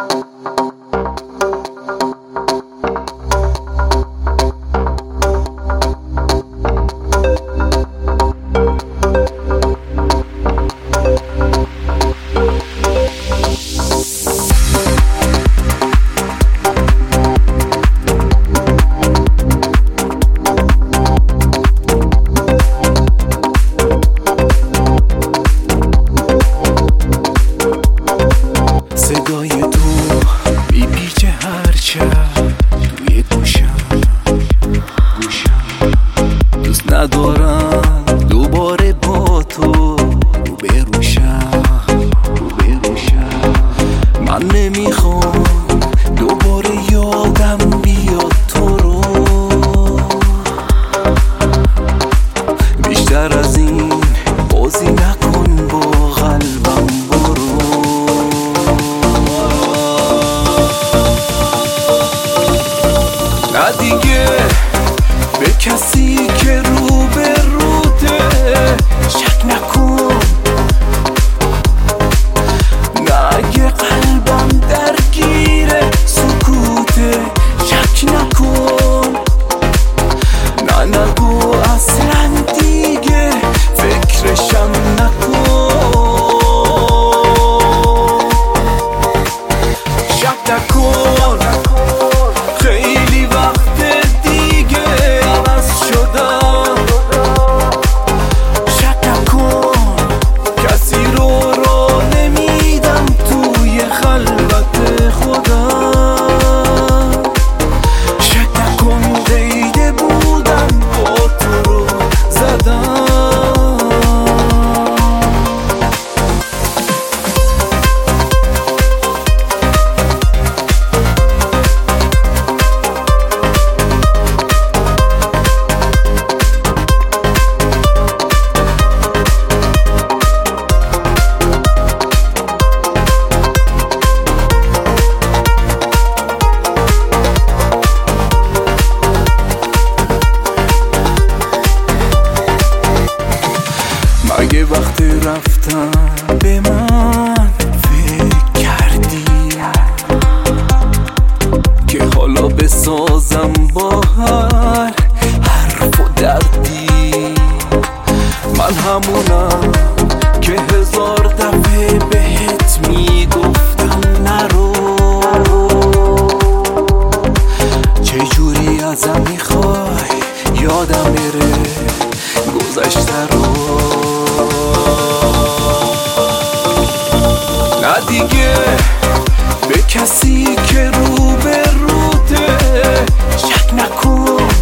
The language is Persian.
ندارم دوباره با تو رو بروشم من نمیخوام دوباره یادم بیاد تو رو بیشتر از این بازی نکن با قلبم برو نه دیگه به کسی که رو به روته شک نکن نه اگه قلبم درگیر سکوته شک نکن نه نگو اصلا دیگه فکرشم نکن شک نکن خیلی وقت اگه وقت رفتن به من فکر کردی که حالا بسازم با هر حرف و دردی من همونم که هزار دفعه بهت میگفتم نرو چجوری ازم میخوای یادم بره گذشته رو نه دیگه به کسی که رو به روته شک نکن